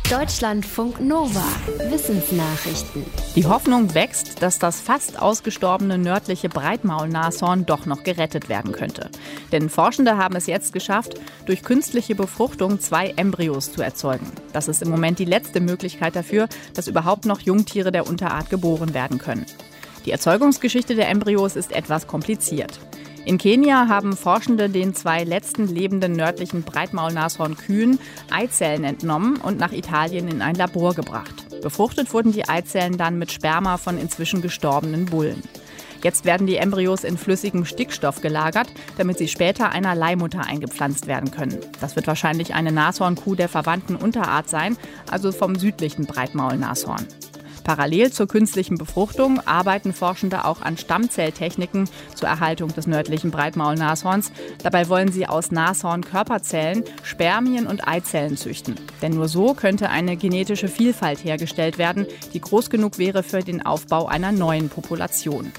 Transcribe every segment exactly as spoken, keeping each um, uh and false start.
Deutschlandfunk Nova. Wissensnachrichten. Die Hoffnung wächst, dass das fast ausgestorbene nördliche Breitmaulnashorn doch noch gerettet werden könnte. Denn Forschende haben es jetzt geschafft, durch künstliche Befruchtung zwei Embryos zu erzeugen. Das ist im Moment die letzte Möglichkeit dafür, dass überhaupt noch Jungtiere der Unterart geboren werden können. Die Erzeugungsgeschichte der Embryos ist etwas kompliziert. In Kenia haben Forschende den zwei letzten lebenden nördlichen Breitmaulnashornkühen Eizellen entnommen und nach Italien in ein Labor gebracht. Befruchtet wurden die Eizellen dann mit Sperma von inzwischen gestorbenen Bullen. Jetzt werden die Embryos in flüssigem Stickstoff gelagert, damit sie später einer Leihmutter eingepflanzt werden können. Das wird wahrscheinlich eine Nashornkuh der verwandten Unterart sein, also vom südlichen Breitmaulnashorn. Parallel zur künstlichen Befruchtung arbeiten Forschende auch an Stammzelltechniken zur Erhaltung des nördlichen Breitmaulnashorns. Dabei wollen sie aus Nashornkörperzellen Spermien und Eizellen züchten. Denn nur so könnte eine genetische Vielfalt hergestellt werden, die groß genug wäre für den Aufbau einer neuen Population.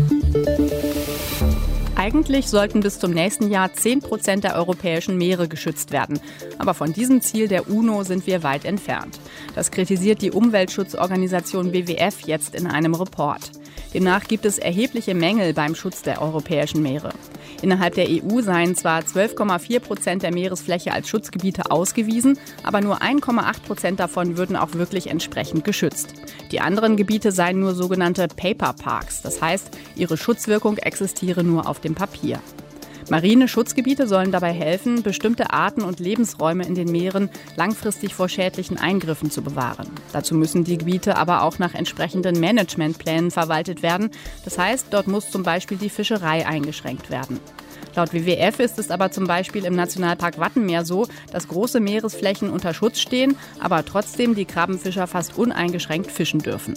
Eigentlich sollten bis zum nächsten Jahr zehn Prozent der europäischen Meere geschützt werden. Aber von diesem Ziel der UNO sind wir weit entfernt. Das kritisiert die Umweltschutzorganisation W W F jetzt in einem Report. Demnach gibt es erhebliche Mängel beim Schutz der europäischen Meere. Innerhalb der E U seien zwar zwölf Komma vier Prozent der Meeresfläche als Schutzgebiete ausgewiesen, aber nur ein Komma acht Prozent davon würden auch wirklich entsprechend geschützt. Die anderen Gebiete seien nur sogenannte Paper Parks, das heißt, ihre Schutzwirkung existiere nur auf dem Papier. Marine Schutzgebiete sollen dabei helfen, bestimmte Arten und Lebensräume in den Meeren langfristig vor schädlichen Eingriffen zu bewahren. Dazu müssen die Gebiete aber auch nach entsprechenden Managementplänen verwaltet werden. Das heißt, dort muss zum Beispiel die Fischerei eingeschränkt werden. Laut W W F ist es aber zum Beispiel im Nationalpark Wattenmeer so, dass große Meeresflächen unter Schutz stehen, aber trotzdem die Krabbenfischer fast uneingeschränkt fischen dürfen.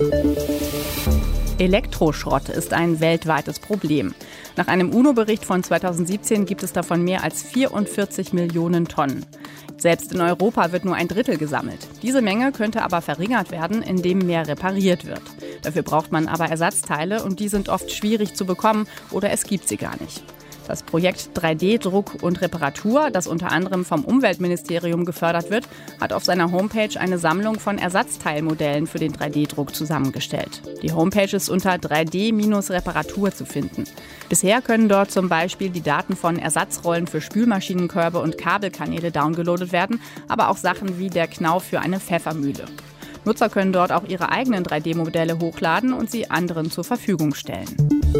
Elektroschrott ist ein weltweites Problem. Nach einem UNO-Bericht von zweitausendsiebzehn gibt es davon mehr als vierundvierzig Millionen Tonnen. Selbst in Europa wird nur ein Drittel gesammelt. Diese Menge könnte aber verringert werden, indem mehr repariert wird. Dafür braucht man aber Ersatzteile und die sind oft schwierig zu bekommen oder es gibt sie gar nicht. Das Projekt drei D Druck und Reparatur, das unter anderem vom Umweltministerium gefördert wird, hat auf seiner Homepage eine Sammlung von Ersatzteilmodellen für den drei D Druck zusammengestellt. Die Homepage ist unter drei D Reparatur zu finden. Bisher können dort zum Beispiel die Daten von Ersatzrollen für Spülmaschinenkörbe und Kabelkanäle downgeloadet werden, aber auch Sachen wie der Knauf für eine Pfeffermühle. Nutzer können dort auch ihre eigenen drei D Modelle hochladen und sie anderen zur Verfügung stellen.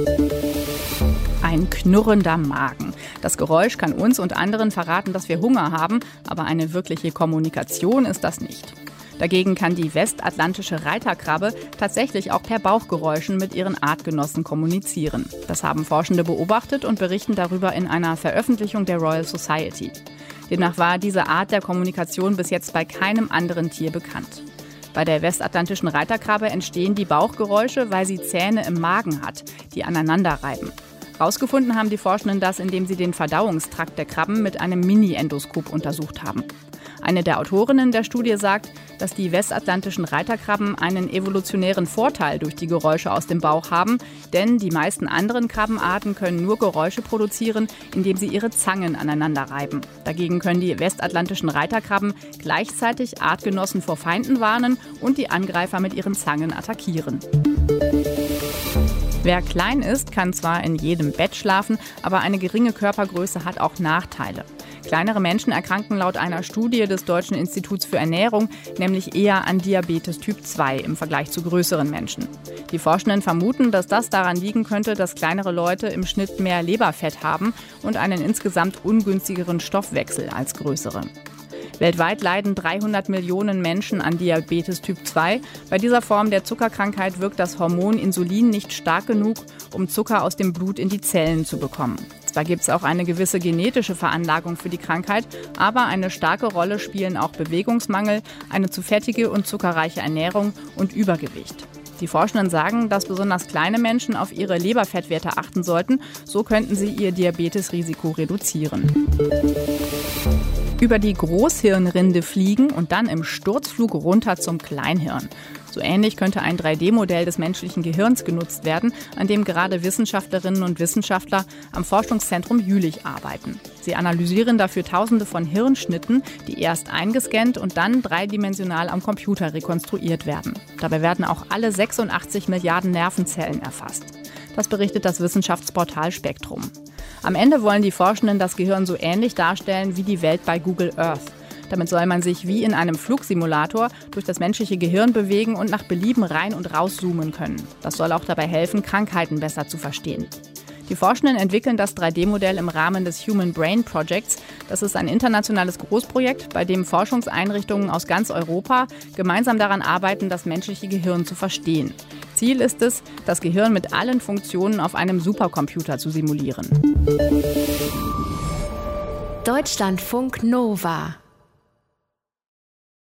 Ein knurrender Magen. Das Geräusch kann uns und anderen verraten, dass wir Hunger haben, aber eine wirkliche Kommunikation ist das nicht. Dagegen kann die westatlantische Reiterkrabbe tatsächlich auch per Bauchgeräuschen mit ihren Artgenossen kommunizieren. Das haben Forschende beobachtet und berichten darüber in einer Veröffentlichung der Royal Society. Demnach war diese Art der Kommunikation bis jetzt bei keinem anderen Tier bekannt. Bei der westatlantischen Reiterkrabbe entstehen die Bauchgeräusche, weil sie Zähne im Magen hat, die aneinander reiben. Rausgefunden haben die Forschenden das, indem sie den Verdauungstrakt der Krabben mit einem Mini-Endoskop untersucht haben. Eine der Autorinnen der Studie sagt, dass die westatlantischen Reiterkrabben einen evolutionären Vorteil durch die Geräusche aus dem Bauch haben, denn die meisten anderen Krabbenarten können nur Geräusche produzieren, indem sie ihre Zangen aneinander reiben. Dagegen können die westatlantischen Reiterkrabben gleichzeitig Artgenossen vor Feinden warnen und die Angreifer mit ihren Zangen attackieren. Wer klein ist, kann zwar in jedem Bett schlafen, aber eine geringe Körpergröße hat auch Nachteile. Kleinere Menschen erkranken laut einer Studie des Deutschen Instituts für Ernährung nämlich eher an Diabetes Typ zwei im Vergleich zu größeren Menschen. Die Forschenden vermuten, dass das daran liegen könnte, dass kleinere Leute im Schnitt mehr Leberfett haben und einen insgesamt ungünstigeren Stoffwechsel als größere. Weltweit leiden dreihundert Millionen Menschen an Diabetes Typ zwei. Bei dieser Form der Zuckerkrankheit wirkt das Hormon Insulin nicht stark genug, um Zucker aus dem Blut in die Zellen zu bekommen. Zwar gibt es auch eine gewisse genetische Veranlagung für die Krankheit, aber eine starke Rolle spielen auch Bewegungsmangel, eine zu fettige und zuckerreiche Ernährung und Übergewicht. Die Forschenden sagen, dass besonders kleine Menschen auf ihre Leberfettwerte achten sollten. So könnten sie ihr Diabetesrisiko reduzieren. über die Großhirnrinde fliegen und dann im Sturzflug runter zum Kleinhirn. So ähnlich könnte ein drei D Modell des menschlichen Gehirns genutzt werden, an dem gerade Wissenschaftlerinnen und Wissenschaftler am Forschungszentrum Jülich arbeiten. Sie analysieren dafür Tausende von Hirnschnitten, die erst eingescannt und dann dreidimensional am Computer rekonstruiert werden. Dabei werden auch alle sechsundachtzig Milliarden Nervenzellen erfasst. Das berichtet das Wissenschaftsportal Spektrum. Am Ende wollen die Forschenden das Gehirn so ähnlich darstellen wie die Welt bei Google Earth. Damit soll man sich wie in einem Flugsimulator durch das menschliche Gehirn bewegen und nach Belieben rein- und rauszoomen können. Das soll auch dabei helfen, Krankheiten besser zu verstehen. Die Forschenden entwickeln das drei D Modell im Rahmen des Human Brain Projects. Das ist ein internationales Großprojekt, bei dem Forschungseinrichtungen aus ganz Europa gemeinsam daran arbeiten, das menschliche Gehirn zu verstehen. Ziel ist es, das Gehirn mit allen Funktionen auf einem Supercomputer zu simulieren. Deutschlandfunk Nova